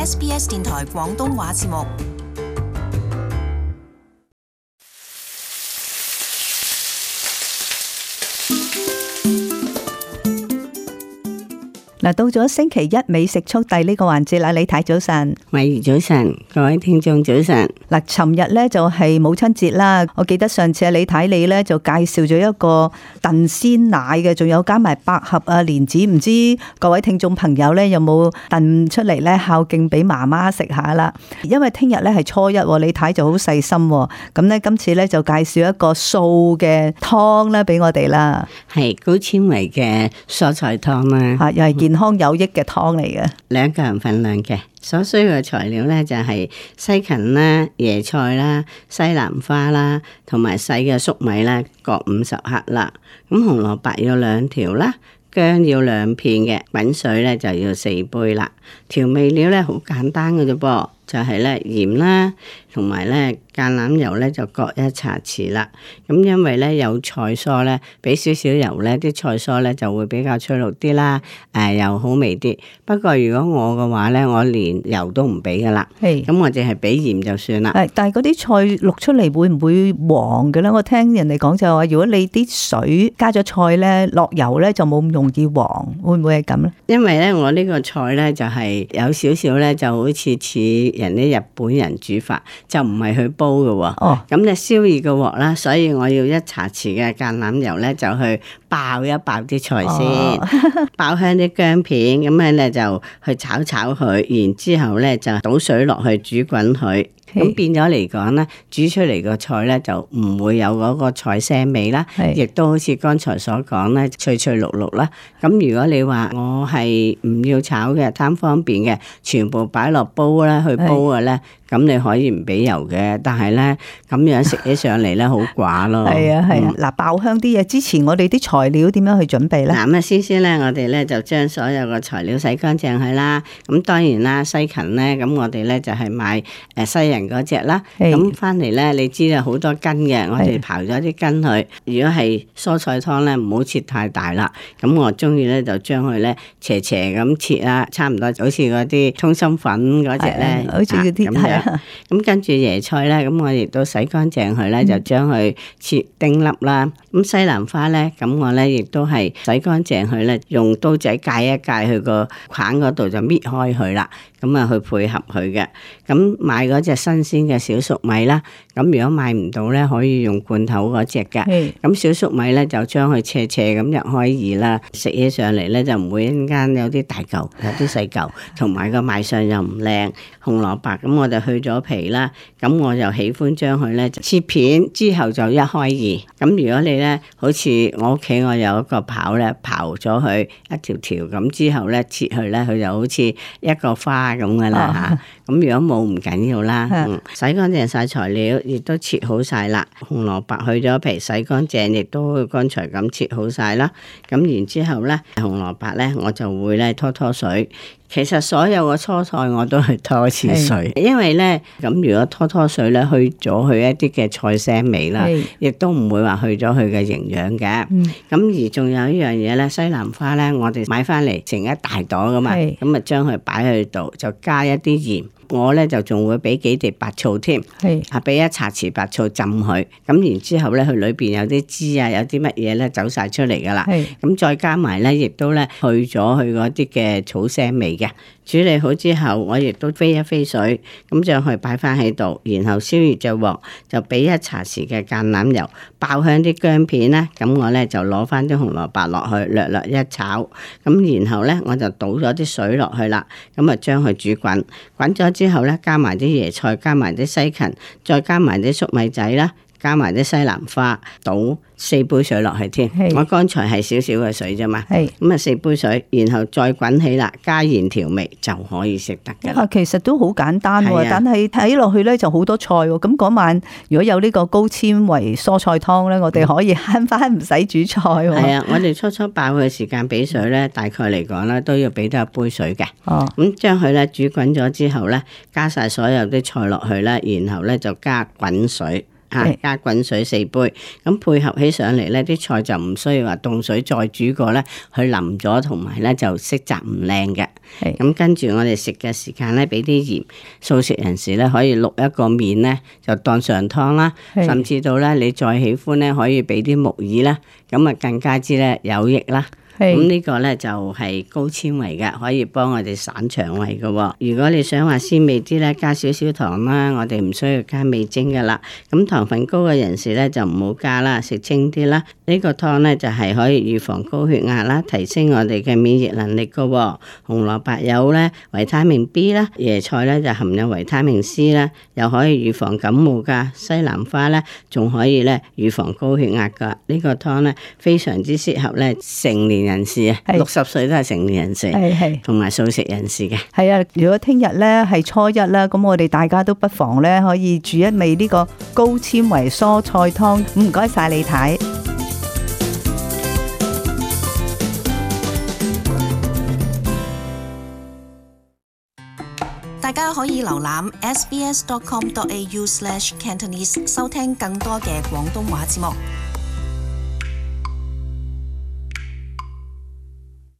SBS 電台廣東話節目。 嗱，到咗星期一美食速遞呢個環節啦，李太早晨， 慧如早晨，各位聽眾早晨。 嗱，尋日咧就係母親節啦，我記得上次李太你咧就介紹咗一個燉鮮奶嘅，仲有加埋百合啊、蓮子，唔知各位聽眾朋友咧有冇燉出嚟咧孝敬俾媽媽食下啦？因為聽日咧係初一，李太就好細心，咁咧今次咧就介紹一個素嘅湯咧俾我哋啦， 係高纖維嘅蔬菜湯啦， 吓又係健康有益嘅湯嚟嘅 ，2個人份量嘅。所需嘅材料咧就係西芹啦、椰菜啦、西蘭花啦，同埋細嘅粟米啦，各50克啦。咁紅蘿蔔要2條啦，薑要2片嘅，滾水咧就要4杯啦。調味料咧好簡單嘅啫噃，就係咧鹽啦，同埋咧橄欖油咧就各1茶匙啦。咁因為咧有菜蔬咧，俾少少油咧，啲菜蔬咧就會比較翠綠啲啦，又好味啲。不過如果我嘅話咧，我連油都唔俾噶啦，咁我淨係俾鹽就算啦。 但係嗰啲菜淥出嚟會唔會黃嘅咧？我聽人哋講就係話，如果你啲水加咗菜咧，落油咧就冇咁容易黃，會唔會係咁咧？ 因為咧我呢個菜咧就係有少少咧，就好似人啲日本人煮法，就唔係去煲嘅喎。咁你燒熱個鑊啦，所以我要1茶匙嘅橄欖油咧，就去爆一爆啲菜先，爆香啲薑片，咁樣咧就去炒佢，然之後咧就倒水落去煮滾佢。咁變咗嚟講咧，煮出嚟個菜咧就唔會有嗰個菜腥味啦，亦都好似剛才所講咧，脆脆綠綠啦。咁如果你話我係唔要炒嘅，貪方便嘅，全部擺落煲啦，去煲嘅咧，咁你可以唔俾油嘅，但係咧咁樣食起上嚟咧好寡咯。 係啊。嗱，爆香啲嘢之前，我哋啲材料點樣去準備咧？ 嗱，咁啊先咧，我哋咧就將所有嘅材料洗乾淨佢啦。咁當然啦，西芹咧，咁我哋咧就係買西人嗰隻啦。咁翻嚟咧，你知道好多根嘅，我哋刨咗啲根佢。如果係蔬菜湯咧，唔好切太大啦。咁我中意咧就將佢咧斜咁切啦，差唔多好似嗰啲通心粉嗰隻咧， 好似嗰啲咁樣。咁跟住椰菜咧，咁我亦都洗乾淨佢咧，就將佢切丁粒啦。咁西蘭花咧，咁我咧亦都係洗乾淨佢咧，用刀仔界一界佢個梗嗰度就搣開佢啦。咁啊去配合佢嘅。咁買嗰隻新鮮嘅小粟米啦。咁如果買唔到咧，可以用罐頭嗰隻嘅。咁小粟米咧就將佢斜咁入開二啦，食起上嚟咧就唔會一陣間有啲大嚿，有啲細嚿，同埋個賣相又唔靚。紅蘿蔔咁我就去咗皮啦。咁我就喜歡將佢咧切片之後就一開二。咁如果你咧好似我屋企我有一個刨咧，刨咗佢一條條咁之後咧切佢咧，佢就好似一個花咁噶啦嚇。咁如果冇唔緊要啦。洗乾淨晒材料，亦都切好晒啦。紅蘿蔔去咗皮，洗乾淨，亦都剛才咁切好晒啦。咁然之後咧，紅蘿蔔咧我就會咧拖水。其實所有嘅蔬菜我都係拖次水，因為咧咁如果拖水咧，去咗佢一啲嘅菜腥味啦，亦都唔會話去咗佢嘅營養嘅。咁而仲有一樣嘢咧，西蘭花咧，我哋買翻嚟成一大朵噶嘛，咁啊將佢擺喺度，就加一啲鹽。我咧就仲會俾幾滴白醋添，俾1茶匙白醋浸佢，咁然之後咧，佢裏邊有啲汁啊，有啲乜嘢咧走晒出嚟噶啦，咁再加埋咧，亦都咧去咗佢嗰啲嘅草腥味嘅。處理好之後，我亦都飛一飛水，咁將佢擺翻喺度，然後燒熱隻鑊，就俾1茶匙嘅橄欖油，爆香啲薑片咧，咁我咧就攞翻啲紅蘿蔔落去，略一炒，咁然後咧我就倒咗啲水落去啦，咁啊將佢煮滾，滾咗之後咧加埋啲椰菜，加埋啲西芹，再加埋啲粟米仔啦，加埋啲西蘭花，倒4杯水落去添。我剛才係少少嘅水啫嘛。咁啊4杯水，然後再滾起啦，加鹽調味就可以食得㗎。 其實都好簡單喎，但係睇落去咧就好多菜喎。咁嗰晚如果有呢個高纖維蔬菜湯咧，我哋可以慳翻唔使煮菜喎。 係啊，我哋初爆嘅時間俾水咧，大概嚟講咧都要俾多1杯水嘅。咁將佢咧煮滾咗之後咧，加晒所有啲菜落去啦，然後咧就加滾水。 嚇，加滾水4杯，咁配合起上嚟咧，啲菜就唔需要話凍水再煮過咧，佢腍咗同埋咧就色澤唔靚嘅。咁跟住我哋食嘅時間咧，俾啲鹽。素食人士咧可以淥一個麵咧，就當上湯啦，甚至到咧你再喜歡咧，可以俾啲木耳啦，咁啊更加之咧有益啦。咁呢個咧就係高纖維嘅，可以幫我哋散腸胃嘅。如果你想話鮮味啲咧，加少少糖啦，我哋唔需要加味精噶啦。咁糖分高嘅人士咧就唔好加啦，食清啲啦。呢個湯咧就係可以預防高血壓啦，提升我哋嘅免疫能力嘅。紅蘿蔔有咧維他命 B 啦，椰菜咧就含有維他命 C 啦，又可以預防感冒噶。西蘭花咧仲可以咧預防高血壓噶。呢個湯咧非常之適合咧成年人士啊，60歲都係成年人士，同埋素食人士嘅。 係啊，如果聽日咧係初一啦，咁我哋大家都不妨咧可以煮一味呢個高纖維蔬菜湯。唔該晒李太。 大家可以瀏覽 sbs.com.au/cantonese 收聽更多嘅廣東話節目。